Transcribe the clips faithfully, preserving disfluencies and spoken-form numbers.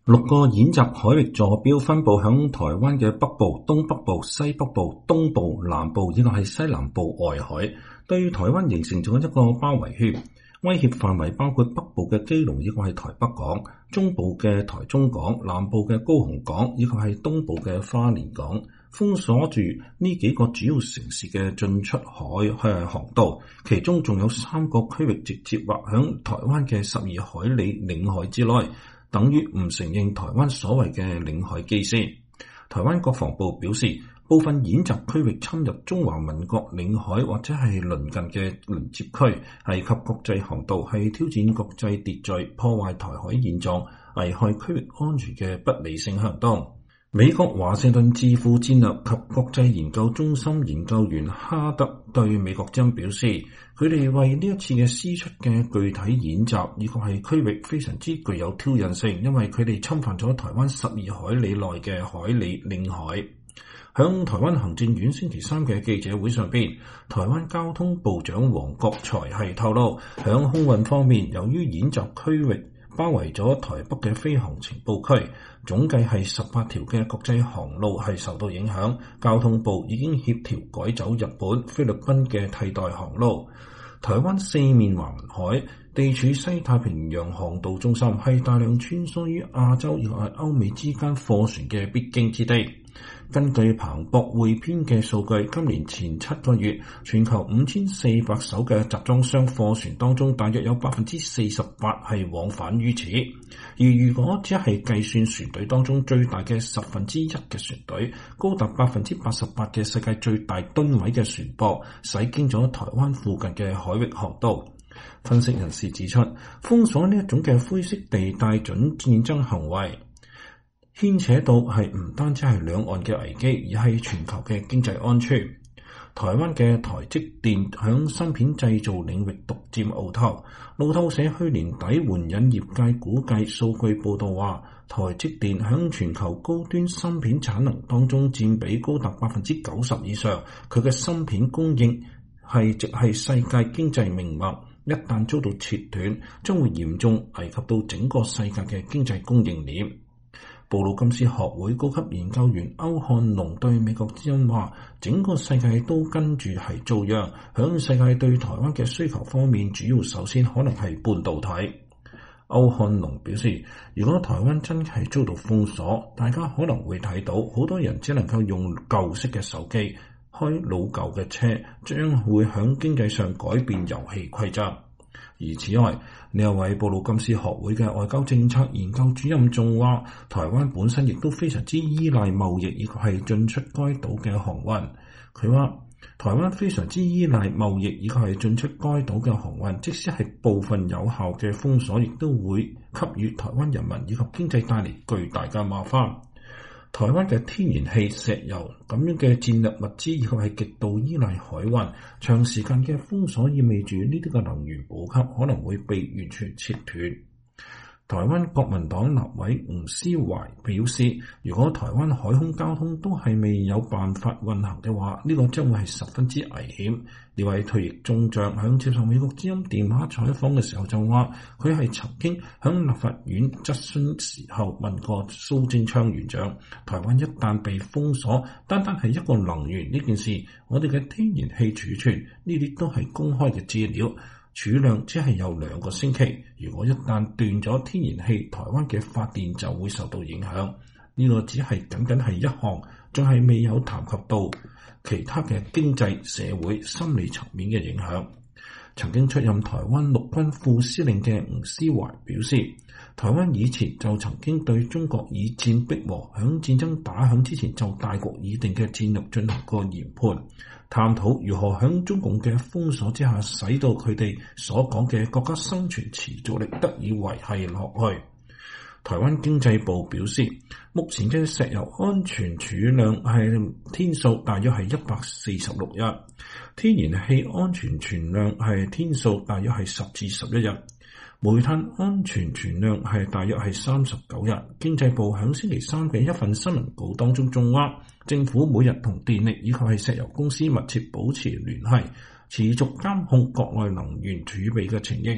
六個演習海域坐標分佈響台灣嘅北部、東北部、西北部、東部、南部，以及係西南部外海，對台灣形成咗一個包圍圈。威脅範圍包括北部嘅基隆，以及係台北港；中部嘅台中港；南部嘅高雄港，以及係東部嘅花蓮港，封鎖住呢幾個主要城市嘅進出海誒航道。其中仲有三個區域直接劃響台灣嘅十二海里領海之內，等於唔承認台灣所謂嘅領海基線。台灣國防部表示，部分演習區域侵入中華民國領海或者係鄰近嘅鄰接區，危及國際航道，係挑戰國際秩序，破壞台海現狀，危害區域安全嘅不理性行動。美國華盛頓智庫戰略及國際研究中心研究員哈德對美國之音表示，佢哋為呢一次嘅施出嘅具體演習，呢個係區域非常之具有挑釁性，因為佢哋侵犯咗台灣十二海里內嘅海里領海。響台灣行政院星期三嘅記者會上邊，台灣交通部長王國材係透露，響空運方面，由於演習區域包圍咗台北嘅飛航情報區，總計係十八條嘅國際航路係受到影響。交通部已經協調改走日本、菲律賓嘅替代航路。台灣四面環海，地處西太平洋航道中心，係大量穿梭於亞洲以及歐美之間貨船嘅必經之地。根據彭博匯編嘅數據，今年前七個月，全球五千四百艘嘅集裝箱貨船當中，大約有百分之四十八係往返於此。而如果只係計算船隊當中最大嘅十分之一嘅船隊，高達百分之八十八嘅世界最大噸位嘅船舶，駛經咗台灣附近嘅海域航道。分析人士指出，封鎖呢一種嘅灰色地帶準戰爭行為，牽扯到係唔單止係兩岸嘅危機，而係全球嘅經濟安全。台灣嘅台積電響芯片製造領域獨佔鰲頭。路透社去年底援引業界估計數據報道話，台積電響全球高端芯片產能當中佔比高達百分之九十以上，佢嘅芯片供應係直係世界經濟命脈，一旦遭到切斷，將會嚴重危及到整個世界嘅經濟供應鏈。布魯金斯學會高級研究員歐漢龍對美國之音話，整個世界都跟住係遭殃，響世界對台灣嘅需求方面，主要首先可能係半導體。歐漢龍表示，如果台灣真係遭到封鎖，大家可能會睇到好多人只能夠用舊式嘅手機，開老舊嘅車，將會響經濟上改變遊戲規則。而此外，呢一位布魯金斯學會嘅外交政策研究主任仲話，台灣本身亦都非常之依賴貿易，以及係進出該島嘅航運。佢話，台灣非常之依賴貿易，以及係進出該島嘅航運，即使係部分有效嘅封鎖，亦都會給予台灣人民以及經濟帶嚟巨大嘅麻煩。台灣嘅天然氣、石油咁樣嘅戰略物資，以及係極度依賴海運，長時間嘅封鎖意味住呢啲嘅能源補給可能會被完全切斷。台灣國民黨立委吳思懷表示，如果台灣海空交通都係未有辦法運行嘅話，呢個將會係十分之危險。呢位退役中將響接受美國之音電話採訪嘅時候就話，佢係曾經響立法院質詢時候問過蘇貞昌院長，台灣一旦被封鎖，單單係一個能源呢件事，我哋嘅天然氣儲存呢啲都係公開嘅資料。儲量只係有兩個星期，如果一旦斷咗天然氣，台灣嘅發電就會受到影響。呢個只係僅僅係一項，仲係未有談及到其他嘅經濟、社會、心理層面嘅影響。曾經出任台灣陸軍副司令嘅吳思懷表示，台灣以前就曾經對中國以戰逼和，響戰爭打響之前就大局已定嘅戰略進行過研判，探討如何響中共嘅封鎖之下，使到佢哋所講嘅國家生存持續力得以維繫落去。台灣經濟部表示，目前嘅石油安全儲量係天數大約係一百四十六日，天然氣安全存量係天數大約係十至十一日，煤炭安全存量係大約係三十九日。經濟部響星期三嘅一份新聞稿當中中話，政府每日同電力以及係石油公司密切保持聯繫，持續監控國內能源儲備嘅情形。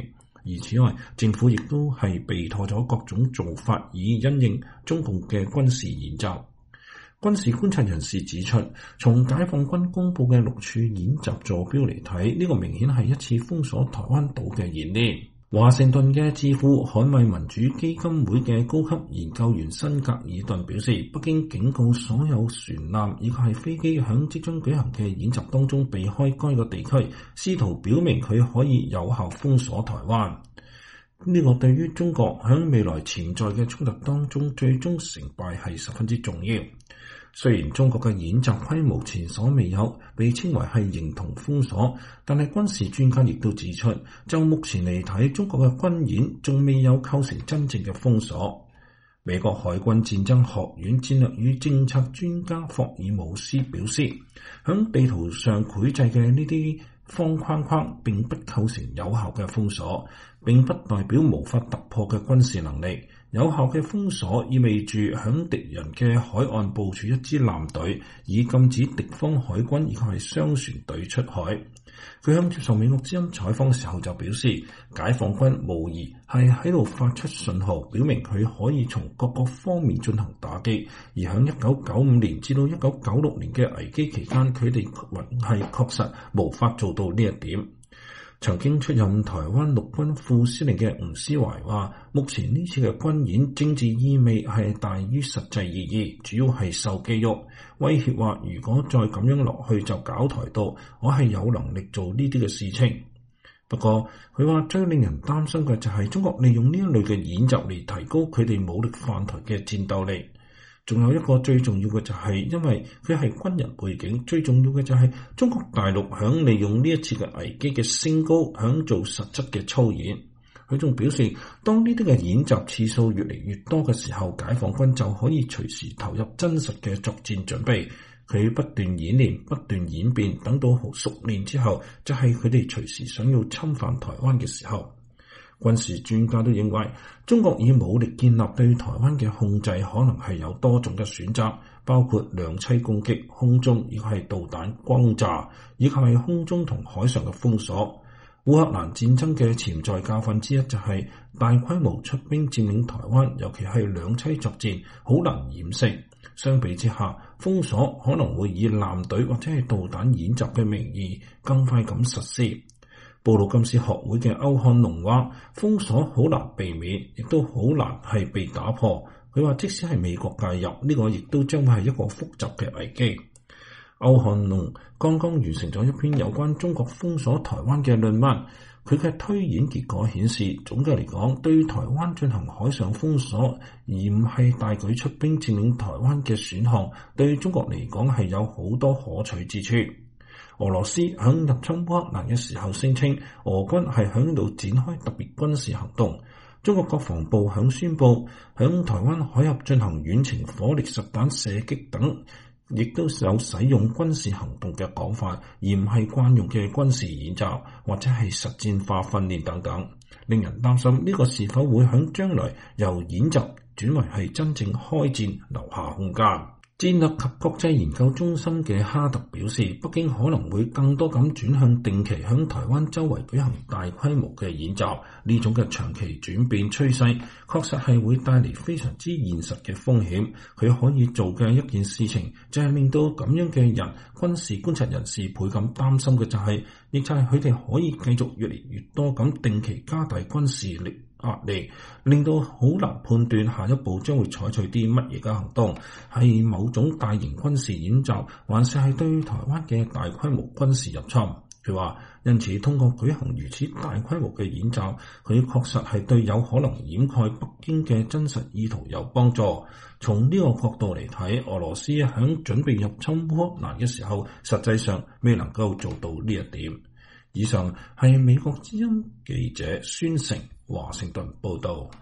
而此外，政府亦都係備妥咗各種做法，以因應中共嘅軍事演習。軍事觀察人士指出，從解放軍公佈嘅六處演習坐標嚟睇，呢、這個明顯係一次封鎖台灣島嘅演練。華盛頓嘅智庫捍衛民主基金會嘅高級研究員辛格爾頓表示，北京警告所有船艦以及係飛機響即將舉行嘅演習當中避開該個地區，試圖表明佢可以有效封鎖台灣。呢、這個對於中國響未來潛在嘅衝突當中最終成敗係十分之重要。雖然中國嘅演習規模前所未有，被稱為係形同封鎖，但係軍事專家亦都指出，就目前嚟睇，中國嘅軍演仲未有構成真正嘅封鎖。美國海軍戰爭學院戰略與政策專家霍爾姆斯表示，響地圖上繪製嘅呢啲方框框並不構成有效嘅封鎖，並不代表無法突破嘅軍事能力。有效嘅封鎖意味住響敵人嘅海岸部署一支艦隊，以禁止敵方海軍以及係商船隊出海。佢響接受美國之音採訪時候就表示，解放軍無疑係喺度發出信號，表明佢可以從各個方面進行打擊。而響一九九五年至到一九九六年嘅危機期間，佢哋係確實無法做到呢一點。曾經出任台灣陸軍副司令嘅吳斯懷話，目前呢次嘅軍演政治意味係大於實際意義，主要係受肌肉威脅話，如果再咁樣落去就搞台獨，我係有能力做呢啲嘅事情。不過佢話最令人擔心嘅就係中國利用呢一類嘅演習嚟提高佢哋武力犯台嘅戰鬥力。仲有一個最重要嘅就係，因為佢係軍人背景，最重要嘅就係中國大陸響利用呢一次嘅危機嘅升高，響做實質嘅操演。佢仲表示，當呢啲嘅演習次數越嚟越多嘅時候，解放軍就可以隨時投入真實嘅作戰準備。佢不斷演練，不斷演變，等到熟練之後，就係佢哋隨時想要侵犯台灣嘅時候。軍事專家都認為，中國以武力建立對台灣嘅控制可能係有多種嘅選擇，包括兩棲攻擊、空中亦係導彈轟炸，以及係空中同海上嘅封鎖。烏克蘭戰爭嘅潛在教訓之一就係大規模出兵佔領台灣，尤其係兩棲作戰，好難掩飾。相比之下，封鎖可能會以艦隊或者係導彈演習嘅名義更快咁實施。布魯金斯學會嘅歐漢龍話，封鎖好難避免，亦都好難係被打破。佢話即使係美國介入，呢、這個亦都將會係一個複雜嘅危機。歐漢龍剛剛完成咗一篇有關中國封鎖台灣嘅論文，佢嘅推演結果顯示，總嘅嚟講，對台灣進行海上封鎖，而唔係大舉出兵佔領台灣嘅選項，對中國嚟講係有好多可取之處。俄羅斯響入侵烏克蘭嘅時候聲稱，俄軍係響度展開特別軍事行動。中國國防部響宣布響台灣海峽進行遠程火力實彈射擊等，亦都有使用軍事行動嘅講法，而唔係慣用嘅軍事演習或者係實戰化訓練等等，令人擔心呢個是否會響將來由演習轉為係真正開戰留下空間。戰略及國際研究中心嘅哈特表示，北京可能會更多咁轉向定期響台灣周圍舉行大規模嘅演習，呢種嘅長期轉變趨勢確實係會帶嚟非常之現實嘅風險。佢可以做嘅一件事情就係令到咁樣嘅人，軍事觀察人士倍咁擔心嘅就係、是，亦就係佢哋可以繼續越嚟越多咁定期加大軍事力壓力，令到好難判斷下一步將會採取啲乜嘢嘅行動，係某種大型軍事演習，還是係對台灣嘅大規模軍事入侵。佢話，因此通過舉行如此大規模嘅演習，佢確實係對有可能掩蓋北京嘅真實意圖有幫助。從呢個角度嚟睇，俄羅斯喺準備入侵烏克蘭嘅時候，實際上未能夠做到呢一點。以上係美國之音記者孫成華盛頓報道。